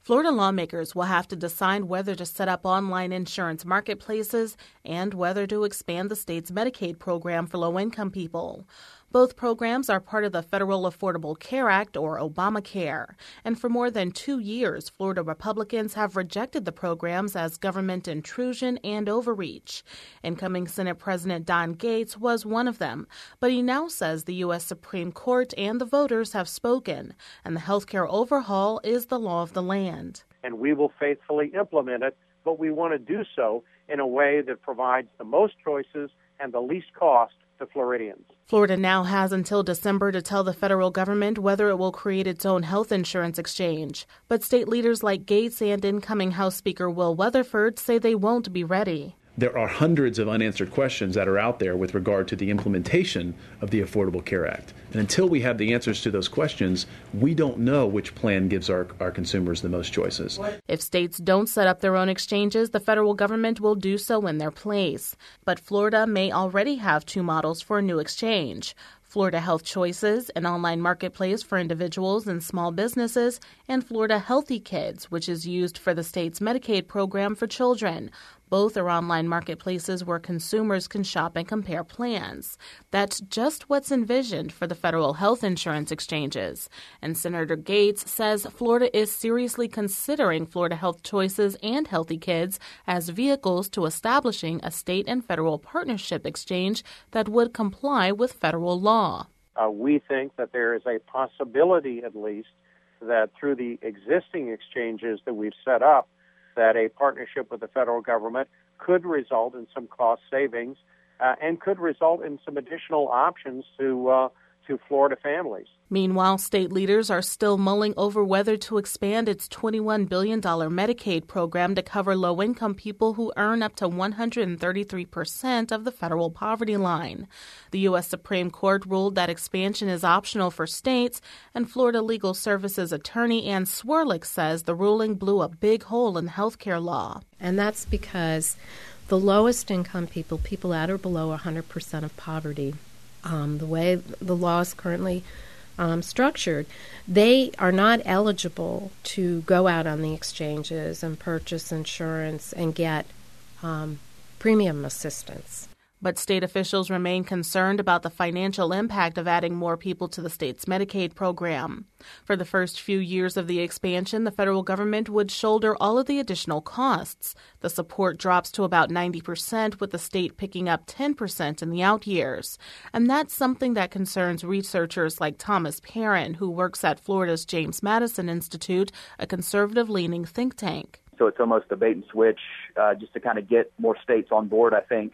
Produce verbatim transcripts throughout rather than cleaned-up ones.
Florida lawmakers will have to decide whether to set up online insurance marketplaces and whether to expand the state's Medicaid program for low-income people. Both programs are part of the Federal Affordable Care Act, or Obamacare. And for more than two years, Florida Republicans have rejected the programs as government intrusion and overreach. Incoming Senate President Don Gaetz was one of them, but he now says the U S Supreme Court and the voters have spoken, and the health care overhaul is the law of the land. And we will faithfully implement it, but we want to do so in a way that provides the most choices and the least cost to Floridians. Florida now has until December to tell the federal government whether it will create its own health insurance exchange. But state leaders like Gaetz and incoming House Speaker Will Weatherford say they won't be ready. There are hundreds of unanswered questions that are out there with regard to the implementation of the Affordable Care Act. And until we have the answers to those questions, we don't know which plan gives our, our consumers the most choices. If states don't set up their own exchanges, the federal government will do so in their place. But Florida may already have two models for a new exchange. Florida Health Choices, an online marketplace for individuals and small businesses, and Florida Healthy Kids, which is used for the state's Medicaid program for children. Both are online marketplaces where consumers can shop and compare plans. That's just what's envisioned for the federal health insurance exchanges. And Senator Gaetz says Florida is seriously considering Florida Health Choices and Healthy Kids as vehicles to establishing a state and federal partnership exchange that would comply with federal law. Uh, we think that there is a possibility, at least, that through the existing exchanges that we've set up, that a partnership with the federal government could result in some cost savings uh, and could result in some additional options to uh, to Florida families. Meanwhile, state leaders are still mulling over whether to expand its twenty-one billion dollars Medicaid program to cover low-income people who earn up to one hundred thirty-three percent of the federal poverty line. The U S Supreme Court ruled that expansion is optional for states, and Florida Legal Services attorney Ann Swerlick says the ruling blew a big hole in health care law. And that's because the lowest income people, people at or below one hundred percent of poverty, um, the way the law is currently Um, structured, they are not eligible to go out on the exchanges and purchase insurance and get um, premium assistance. But state officials remain concerned about the financial impact of adding more people to the state's Medicaid program. For the first few years of the expansion, the federal government would shoulder all of the additional costs. The support drops to about ninety percent, with the state picking up ten percent in the out years. And that's something that concerns researchers like Thomas Perrin, who works at Florida's James Madison Institute, a conservative-leaning think tank. So it's almost a bait and switch uh, just to kind of get more states on board, I think.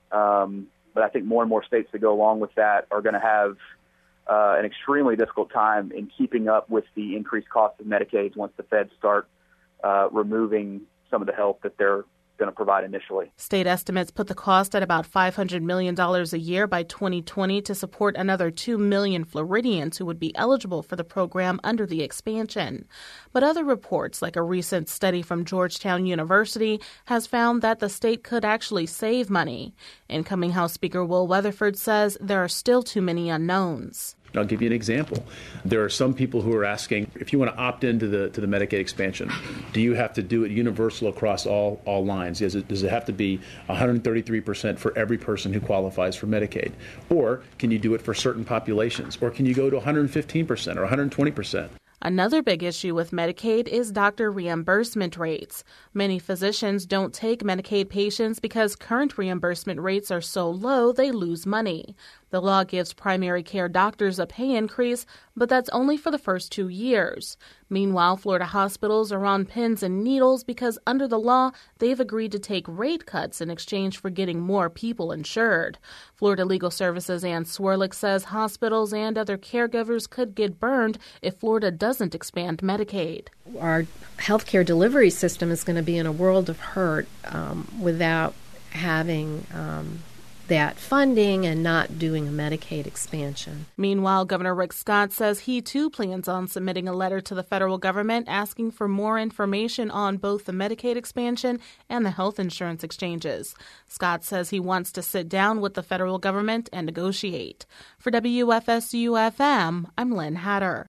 Um, but I think more and more states that go along with that are going to have uh, an extremely difficult time in keeping up with the increased cost of Medicaid once the feds start uh, removing some of the help that they're going to provide initially. State estimates put the cost at about five hundred million dollars a year by twenty twenty to support another two million Floridians who would be eligible for the program under the expansion. But other reports, like a recent study from Georgetown University, has found that the state could actually save money. Incoming House Speaker Will Weatherford says there are still too many unknowns. I'll give you an example. There are some people who are asking, if you want to opt into the to the Medicaid expansion, do you have to do it universal across all, all lines? Does it, does it have to be one hundred thirty-three percent for every person who qualifies for Medicaid? Or can you do it for certain populations? Or can you go to one hundred fifteen percent or one hundred twenty percent? Another big issue with Medicaid is doctor reimbursement rates. Many physicians don't take Medicaid patients because current reimbursement rates are so low they lose money. The law gives primary care doctors a pay increase, but that's only for the first two years. Meanwhile, Florida hospitals are on pins and needles because under the law, they've agreed to take rate cuts in exchange for getting more people insured. Florida Legal Services Ann Swerlick says hospitals and other caregivers could get burned if Florida doesn't expand Medicaid. Our healthcare delivery system is going to be in a world of hurt um, without having um, that funding and not doing a Medicaid expansion. Meanwhile, Governor Rick Scott says he too plans on submitting a letter to the federal government asking for more information on both the Medicaid expansion and the health insurance exchanges. Scott says he wants to sit down with the federal government and negotiate. For W F S U F M, I'm Lynn Hatter.